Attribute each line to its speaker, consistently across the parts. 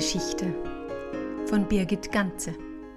Speaker 1: Geschichte von Birgit Ganze.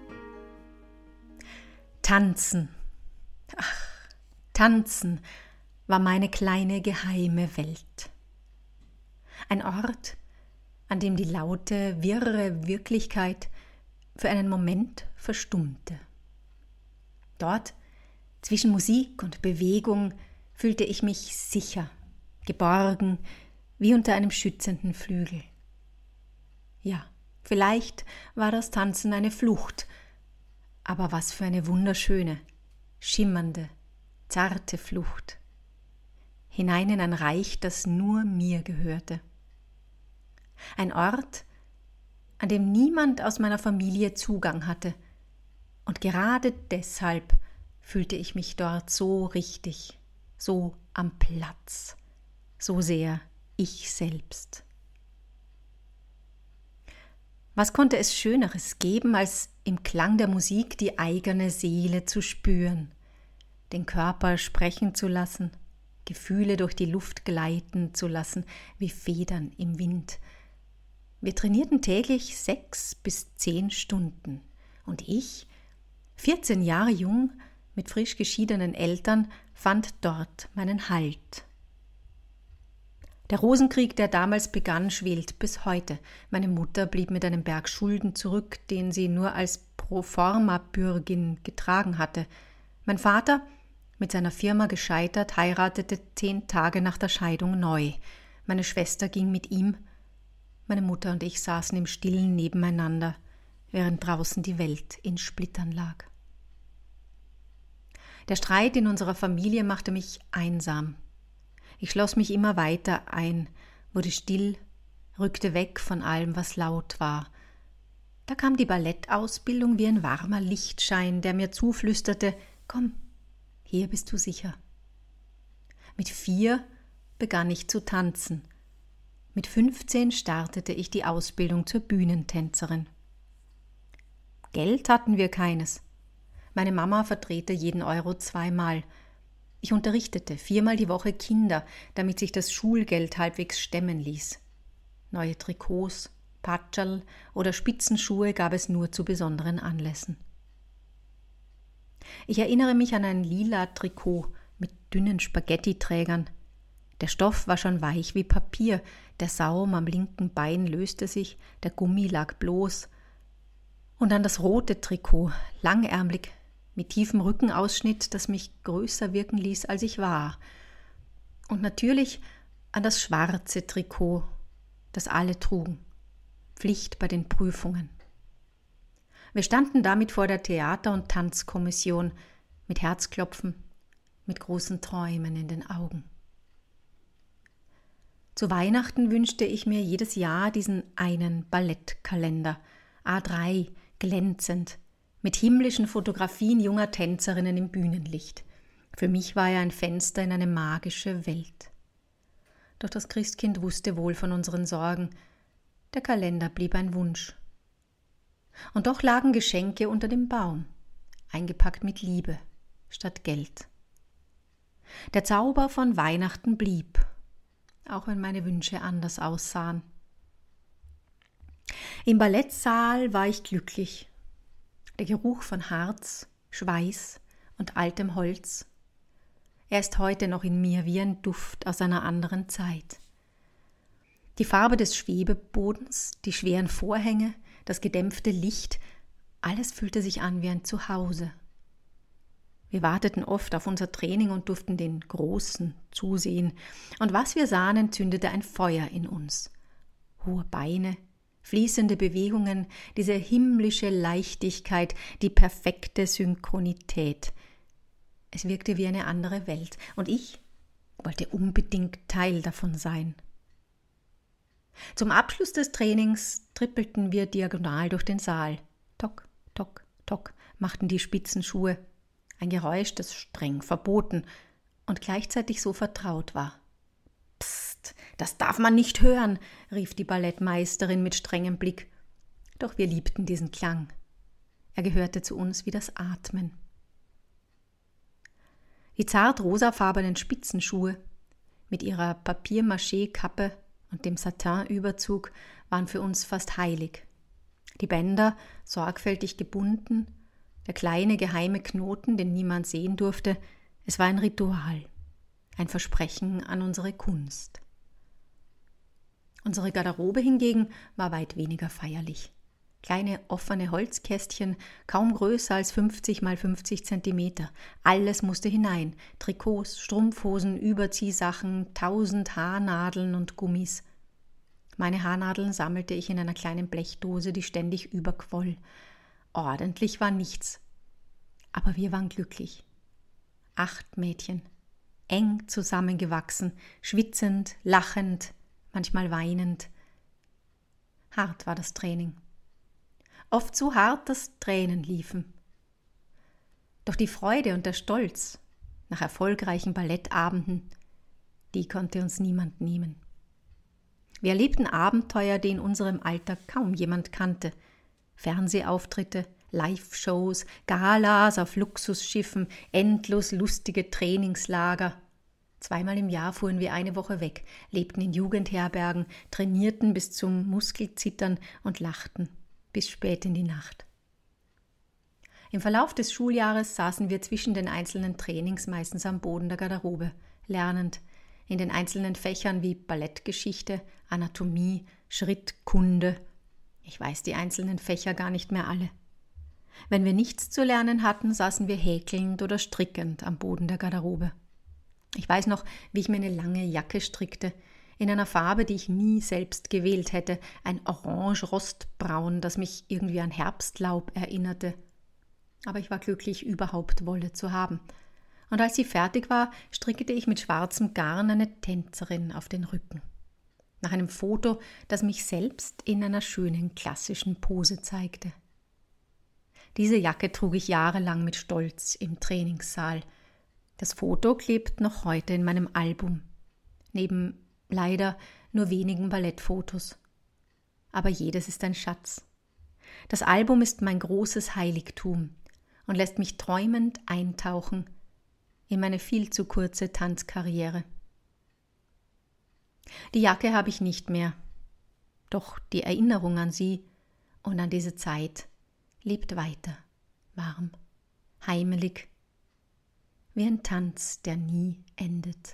Speaker 1: Tanzen. Ach, tanzen war meine kleine geheime Welt. Ein Ort, an dem die laute, wirre Wirklichkeit für einen Moment verstummte. Dort, zwischen Musik und Bewegung, fühlte ich mich sicher, geborgen, wie unter einem schützenden Flügel. Ja, vielleicht war das Tanzen eine Flucht, aber was für eine wunderschöne, schimmernde, zarte Flucht. Hinein in ein Reich, das nur mir gehörte. Ein Ort, an dem niemand aus meiner Familie Zugang hatte, und gerade deshalb fühlte ich mich dort so richtig, so am Platz, so sehr ich selbst. Was konnte es Schöneres geben, als im Klang der Musik die eigene Seele zu spüren, den Körper sprechen zu lassen, Gefühle durch die Luft gleiten zu lassen, wie Federn im Wind. Wir trainierten täglich 6 bis 10 Stunden. Und ich, 14 Jahre jung, mit frisch geschiedenen Eltern, fand dort meinen Halt. Der Rosenkrieg, der damals begann, schwelt bis heute. Meine Mutter blieb mit einem Berg Schulden zurück, den sie nur als Proforma-Bürgin getragen hatte. Mein Vater, mit seiner Firma gescheitert, heiratete 10 Tage nach der Scheidung neu. Meine Schwester ging mit ihm. Meine Mutter und ich saßen im Stillen nebeneinander, während draußen die Welt in Splittern lag. Der Streit in unserer Familie machte mich einsam. Ich schloss mich immer weiter ein, wurde still, rückte weg von allem, was laut war. Da kam die Ballettausbildung wie ein warmer Lichtschein, der mir zuflüsterte: Komm, hier bist du sicher. Mit 4 begann ich zu tanzen. Mit 15 startete ich die Ausbildung zur Bühnentänzerin. Geld hatten wir keines. Meine Mama verdrehte jeden Euro 2-mal. Ich unterrichtete 4-mal die Woche Kinder, damit sich das Schulgeld halbwegs stemmen ließ. Neue Trikots, Patschal oder Spitzenschuhe gab es nur zu besonderen Anlässen. Ich erinnere mich an ein lila Trikot mit dünnen Spaghetti-Trägern. Der Stoff war schon weich wie Papier, der Saum am linken Bein löste sich, der Gummi lag bloß. Und an das rote Trikot, langärmlich, mit tiefem Rückenausschnitt, das mich größer wirken ließ, als ich war. Und natürlich an das schwarze Trikot, das alle trugen. Pflicht bei den Prüfungen. Wir standen damit vor der Theater- und Tanzkommission, mit Herzklopfen, mit großen Träumen in den Augen. Zu Weihnachten wünschte ich mir jedes Jahr diesen einen Ballettkalender, A3, glänzend, mit himmlischen Fotografien junger Tänzerinnen im Bühnenlicht. Für mich war er ein Fenster in eine magische Welt. Doch das Christkind wusste wohl von unseren Sorgen. Der Kalender blieb ein Wunsch. Und doch lagen Geschenke unter dem Baum, eingepackt mit Liebe statt Geld. Der Zauber von Weihnachten blieb, auch wenn meine Wünsche anders aussahen. Im Ballettsaal war ich glücklich. Der Geruch von Harz, Schweiß und altem Holz. Er ist heute noch in mir wie ein Duft aus einer anderen Zeit. Die Farbe des Schwebebodens, die schweren Vorhänge, das gedämpfte Licht, alles fühlte sich an wie ein Zuhause. Wir warteten oft auf unser Training und durften den Großen zusehen. Und was wir sahen, entzündete ein Feuer in uns. Hohe Beine, fließende Bewegungen, diese himmlische Leichtigkeit, die perfekte Synchronität. Es wirkte wie eine andere Welt und ich wollte unbedingt Teil davon sein. Zum Abschluss des Trainings trippelten wir diagonal durch den Saal. Tock, tock, tock machten die Spitzenschuhe. Ein Geräusch, das streng verboten und gleichzeitig so vertraut war. Psst, das darf man nicht hören, rief die Ballettmeisterin mit strengem Blick. Doch wir liebten diesen Klang. Er gehörte zu uns wie das Atmen. Die zart rosafarbenen Spitzenschuhe mit ihrer Papier-Mâché-Kappe und dem Satin-Überzug waren für uns fast heilig. Die Bänder sorgfältig gebunden, der kleine geheime Knoten, den niemand sehen durfte, es war ein Ritual, ein Versprechen an unsere Kunst. Unsere Garderobe hingegen war weit weniger feierlich. Kleine offene Holzkästchen, kaum größer als 50 mal 50 Zentimeter. Alles musste hinein. Trikots, Strumpfhosen, Überziehsachen, 1000 Haarnadeln und Gummis. Meine Haarnadeln sammelte ich in einer kleinen Blechdose, die ständig überquoll. Ordentlich war nichts. Aber wir waren glücklich. 8 Mädchen, eng zusammengewachsen, schwitzend, lachend, manchmal weinend. Hart war das Training. Oft so hart, dass Tränen liefen. Doch die Freude und der Stolz nach erfolgreichen Ballettabenden, die konnte uns niemand nehmen. Wir erlebten Abenteuer, die in unserem Alter kaum jemand kannte. Fernsehauftritte, Live-Shows, Galas auf Luxusschiffen, endlos lustige Trainingslager. 2-mal im Jahr fuhren wir eine Woche weg, lebten in Jugendherbergen, trainierten bis zum Muskelzittern und lachten bis spät in die Nacht. Im Verlauf des Schuljahres saßen wir zwischen den einzelnen Trainings meistens am Boden der Garderobe, lernend in den einzelnen Fächern wie Ballettgeschichte, Anatomie, Schrittkunde. Ich weiß die einzelnen Fächer gar nicht mehr alle. Wenn wir nichts zu lernen hatten, saßen wir häkelnd oder strickend am Boden der Garderobe. Ich weiß noch, wie ich mir eine lange Jacke strickte, in einer Farbe, die ich nie selbst gewählt hätte, ein orange-rostbraun, das mich irgendwie an Herbstlaub erinnerte. Aber ich war glücklich, überhaupt Wolle zu haben. Und als sie fertig war, strickte ich mit schwarzem Garn eine Tänzerin auf den Rücken. Nach einem Foto, das mich selbst in einer schönen klassischen Pose zeigte. Diese Jacke trug ich jahrelang mit Stolz im Trainingssaal. Das Foto klebt noch heute in meinem Album, neben leider nur wenigen Ballettfotos. Aber jedes ist ein Schatz. Das Album ist mein großes Heiligtum und lässt mich träumend eintauchen in meine viel zu kurze Tanzkarriere. Die Jacke habe ich nicht mehr, doch die Erinnerung an sie und an diese Zeit lebt weiter, warm, heimelig, wie ein Tanz, der nie endet.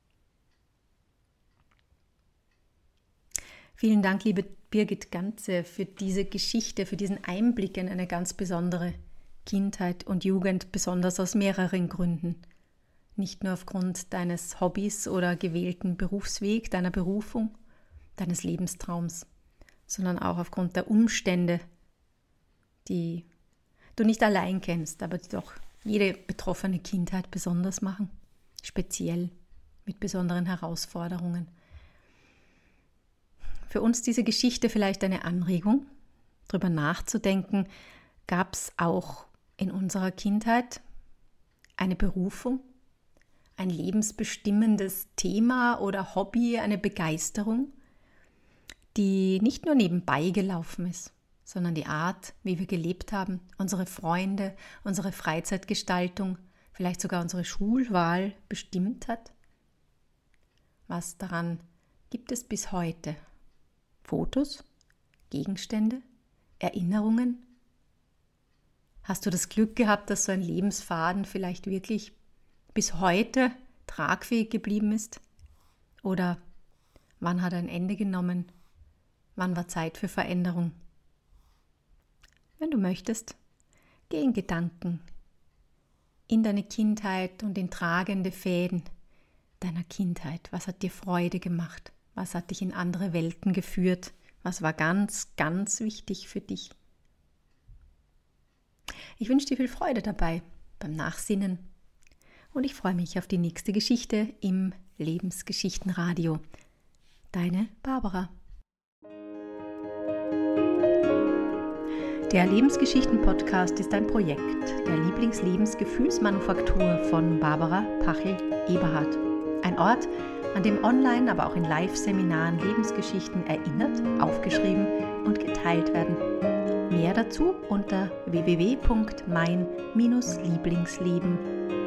Speaker 1: Vielen Dank, liebe Birgit Ganze, für diese Geschichte, für diesen Einblick in eine ganz besondere Kindheit und Jugend, besonders aus mehreren Gründen. Nicht nur aufgrund deines Hobbys oder gewählten Berufsweg, deiner Berufung, deines Lebenstraums, sondern auch aufgrund der Umstände, die du nicht allein kennst, aber die doch jede betroffene Kindheit besonders machen, speziell mit besonderen Herausforderungen. Für uns diese Geschichte vielleicht eine Anregung, darüber nachzudenken, gab es auch in unserer Kindheit eine Berufung, ein lebensbestimmendes Thema oder Hobby, eine Begeisterung, die nicht nur nebenbei gelaufen ist, sondern die Art, wie wir gelebt haben, unsere Freunde, unsere Freizeitgestaltung, vielleicht sogar unsere Schulwahl bestimmt hat? Was daran gibt es bis heute? Fotos, Gegenstände, Erinnerungen? Hast du das Glück gehabt, dass so ein Lebensfaden vielleicht wirklich bis heute tragfähig geblieben ist? Oder wann hat er ein Ende genommen? Wann war Zeit für Veränderung? Wenn du möchtest, geh in Gedanken in deine Kindheit und in tragende Fäden deiner Kindheit. Was hat dir Freude gemacht? Was hat dich in andere Welten geführt? Was war ganz, ganz wichtig für dich? Ich wünsche dir viel Freude dabei, beim Nachsinnen. Und ich freue mich auf die nächste Geschichte im Lebensgeschichtenradio. Deine Barbara. Der Lebensgeschichten-Podcast ist ein Projekt der Lieblingslebensgefühlsmanufaktur von Barbara Pachel-Eberhardt. Ein Ort, an dem online, aber auch in Live-Seminaren Lebensgeschichten erinnert, aufgeschrieben und geteilt werden. Mehr dazu unter www.mein-lieblingsleben.com.